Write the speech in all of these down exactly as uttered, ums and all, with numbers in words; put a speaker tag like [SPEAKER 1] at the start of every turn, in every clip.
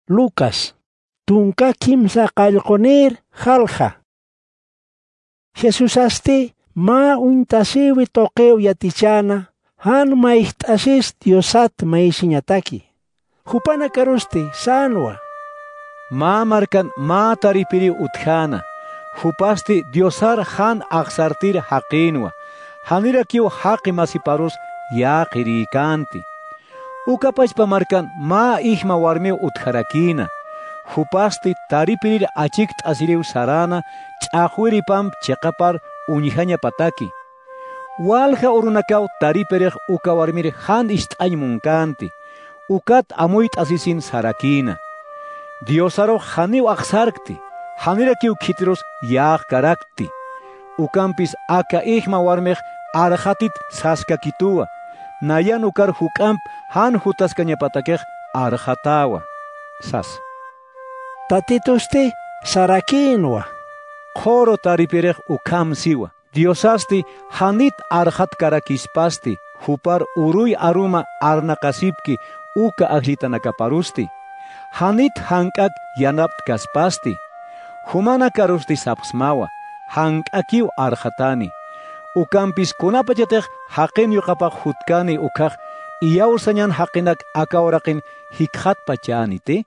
[SPEAKER 1] Lucas. Tunka kimsa qallqunir halja. Jesus asti ma untasiwi toqeu yatichana han maihtasis diosat maisiñataki. Hupana karusti sanwa.
[SPEAKER 2] Ma markan ma taripiri utjana. Hupasti diosar han aksartir haqinwa. Hanira kiu haqi masiparus yaqirikanti. Ukapachpa markan ma ihma warmi utjarakina. Hupasti taripirir achikt asiriu sarana ch'ajuiripam cheqapar uñihaña pataki. Walja urunakaw tariperij uka warmir han isht'aymunkanti. Ukat amuyt asisin sarakina. Diosaro haniu aksarkti. Hanira kiu kitiros yaq karakti. Ukampis aka ihma warmej arhatit saskakituwa. Nayan ukar hukamp han hutaskañapatakej arhatawa. Sas.
[SPEAKER 1] Tatitusti sarakinwa.
[SPEAKER 2] Khoro taripirej ukamsiwa. Diosasti hanit arhat karakispasti. Hupar uruy aruma arnaqasipki uka aglitanakaparusti. Hanit hank'ak yanapt kaspasti. Humana karusti sapsmawa. Hank'akiw arhatani. Ukampis kunapachatej haqin yuqapaq hutkani ukaq iyawsañan haqinak akawraqin hikhat pachanite.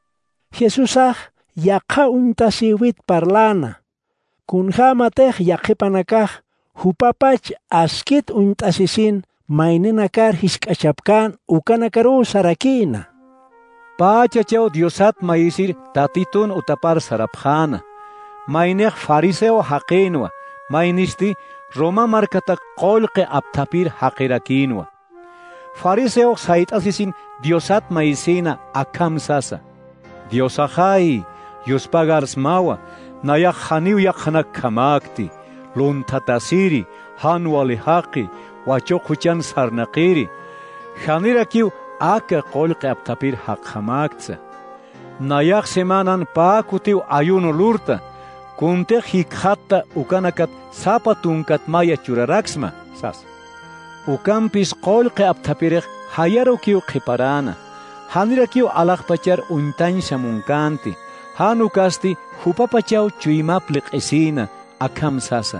[SPEAKER 1] Jesusaj yaqa untasiwit parlana. Kunjamatej yaqipanakaj hupapach askit untasisin maininakar hisk'achapkan ukanakaru sarakina.
[SPEAKER 2] Pachachaw diosat maisir tatitun utapar sarapjana. Mainej fariseo haqinwa. Mainisti Roma markatak qolqe aptapir haqirakinwa. Fariseo saitasisin diosat maisina akamsasa. Diosajai, yuspagarsmawa, nayak haniw yakhanak kamakti, luntatasiri, hanwali haqi, wachok huchan sarnaqiri. Hanirakiw aka qolqe aptapir haqhamaktsa. Nayak semanan paakutiw ayuno lurta, kunte hikhatta ukanakat sapatunkat maya churaraksma, sas. Ukampis qolqe aptapirek hayarukiw qiparana. Hanirakiw alaqpachar untansha munkanti. Hanukasti hupapachaw chuymaplik esina akamsasa.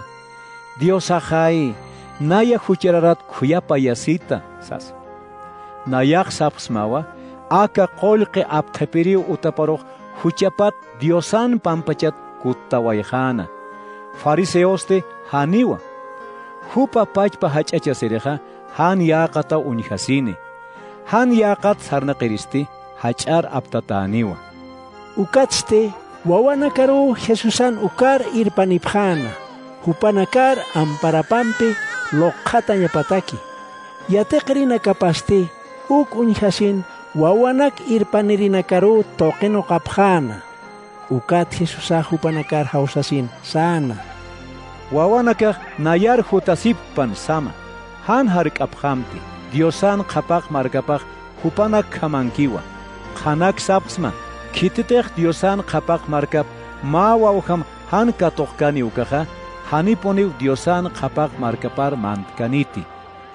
[SPEAKER 2] Diosajai, naya huchararat khuyapa yasita, sas. Nayak sapsmawa, aka qolqe aptapiriw utaparok huchapat diosan pampachat kuttawayjana. Fariseoste haniwa. Hupa pachpa hach'achasereja han yaqata unjasine. Han yaqat sarnaqiristi hach'ar aptataniwa.
[SPEAKER 1] Ukatste wawanakaru Jesusan ukar irpanipjana. Hupanakar amparapampi loqhata ñapataki. Yateqrina kapasti uk unjasin wawanak irpanirinakaru toqeno qapjana. Ukat Jesusaj hupanakar hausasin sana.
[SPEAKER 2] Wawanakaj nayar hutasippan sama. Han hark'apjamti. Diosan qhapaq markapaq hupanak kamankiwa. Qanak sapsma. Kititej Diosan qhapaq markap ma wawham han katoqkani ukaja. Haniponiw Diosan qhapaq markapar mantkaniti.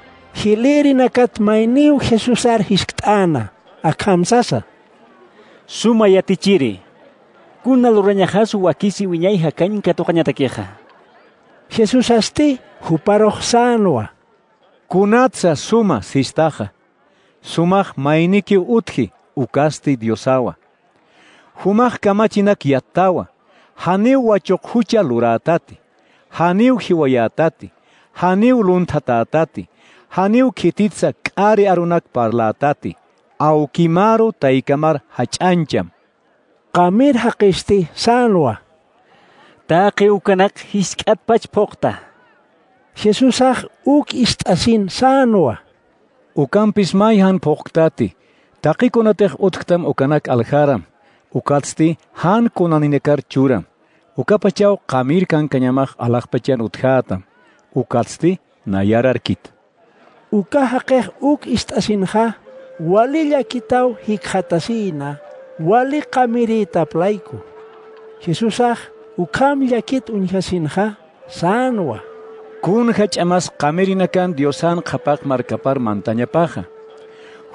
[SPEAKER 1] Hilirinakat mayniw Jesusar hiskt'ana. Akamsasa.
[SPEAKER 3] Suma yatichiri. Kuna lurañajasu wakisi wiñay hakañin katoqañatakeja.
[SPEAKER 1] Jesus asti huparoj sanwa.
[SPEAKER 2] Kunatsa suma sistaja. Sumaj mainiki utji ukasti Diosawa. Humaj kamachinak yattawa. Haniw wachokhucha luratati. Haniw hiwayatati. Haniw luntatatati. Haniw kititsa k'ari arunak parlatati. Aukimaru taykamar hach'ancham.
[SPEAKER 1] Qamir haqisti sanwa.
[SPEAKER 3] Taqi ukanak hisk'at pach poqta.
[SPEAKER 1] Jesusaj uk ist'asin sanwa.
[SPEAKER 2] Ukampis mayhan poqtati. Taqi kunatej utktam ukanak aljaram. Ukatsti han kunaninekar churam. Ukapachaw qamir kankañamaj alaqpachan utjatam. Ukatsti nayararkit.
[SPEAKER 1] Ukahaqej uk ist'asinja walilla kitaw hikhatasina. Wali qamirita playku. Jesusaj ukam llakit unjasinja sanwa.
[SPEAKER 2] Kun hach'amas qamirinakan Diosan qhapaq markapar mantañapaja.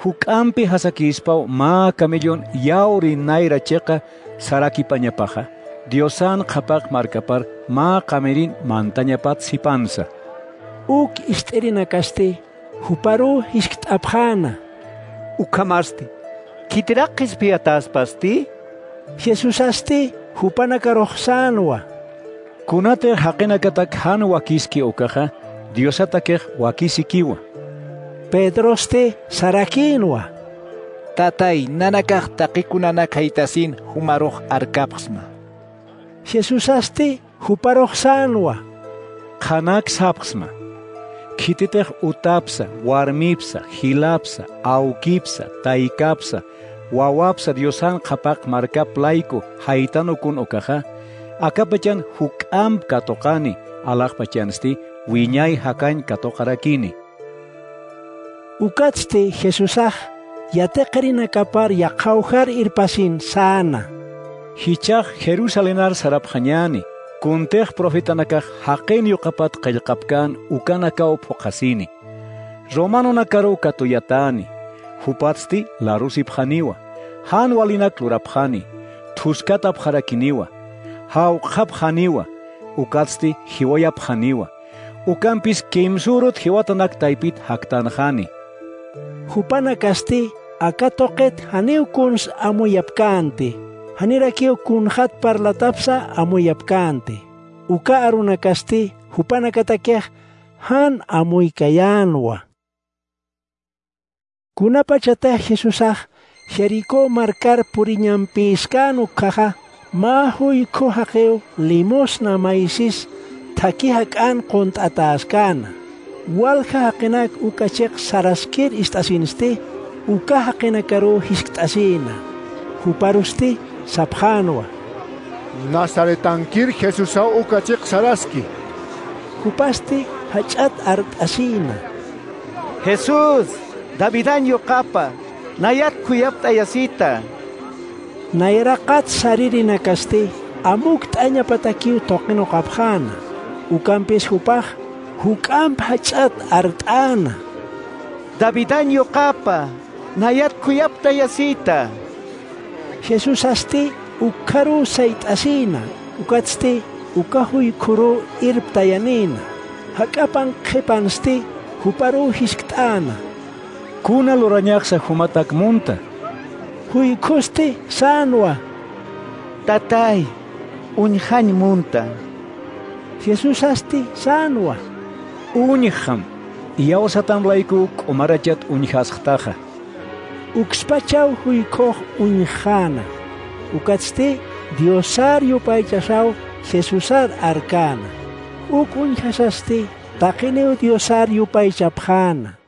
[SPEAKER 2] huk'ampi hasakispaw ma camellon yauri naira cheqa saraki pañapaja Diosan qhapaq markapar ma qamerin mantañapat sipansa.
[SPEAKER 1] Uk isterina kaste huparu hiskt abhana.
[SPEAKER 4] Ukamasti. Kitiraqis piatas pasti?
[SPEAKER 1] Jesus asti hupana karohsanwa.
[SPEAKER 2] Kunate haqina katak han wakiski okaja Diosatakej wakisikiwa.
[SPEAKER 1] Pedroste sarakinwa.
[SPEAKER 5] Tatay nanakaj taqikunana kaitasin humaruj arkapsma.
[SPEAKER 1] Jesus asti huparohsanwa.
[SPEAKER 2] Qanak sapsma. Kititej utapsa, warmipsa, hilapsa, aukipsa, taikapsa, wawapsa Diosan qhapaq markap layku haytanukun okaja. Akapachan huk'am katokani alaqpachansti wiñay hakañ katoqarakini.
[SPEAKER 1] Ukatste Jesusaj yateqrina kapar yaqawjar irpasin sana.
[SPEAKER 2] Hichaj Jerusalenar sarapjañani, kuntej profetanakaj haqen yuqapat qillqapkan ukanakaw poqasini. Romano nakaro katuyatani, hupatsti larusipjaniwa, han walinak lurapjani, thuskatapjarakiniwa, hawqapjaniwa, ukatsti hiwayapjaniwa, ukampis kimsurut hiwatanak taipit haktanjani.
[SPEAKER 1] Hupana kasti akatoqet haniw kuns amuyapkante. Hanirakiw kunjat parlatapsa amuyapkante. Uka aruna kasti hupana katakej han amuykayanwa. Kunapachatej Jesusaj Jericó markar puriñampiskanu kaja mahuy kohaqew limosna maisis takihak'an quntatascana. Walja haqinak ukachek saraskir istasinste uka haqinakaru hisktasina. Huparusti sapjanwa.
[SPEAKER 6] Nazaretankir Jesusa ukachek saraski.
[SPEAKER 1] Hupasti hachat artasina.
[SPEAKER 4] Jesús, Davidan yuqapa, nayat kuyapta yasita.
[SPEAKER 1] Nairaqat saririna kasti amukt aña patakiw toqino qabjana. Ukampis hupaj huk'amp hachat art'ana.
[SPEAKER 4] Davidan yuqapa, nayat kuyapta yasita.
[SPEAKER 1] Jesus asti ukaru saitasina. Ukatsti ukahuy kuru irptayanina. Hakapan qhipansti huparu hisktana.
[SPEAKER 2] Kuna lurañaqsa humatak munta.
[SPEAKER 1] Huykusti sanwa.
[SPEAKER 4] Tatay, unjañ munta.
[SPEAKER 1] Jesus asti sanwa.
[SPEAKER 2] Uñjam, yawsatanlayku k'umarachat uñjasqtaqa.
[SPEAKER 1] Ukspachaw huykoj uñjana. Ukatsti Diosar yupaychashaw Jesusar arkana. Uk uñjasasti taqiniw Diosar yupaychapjana.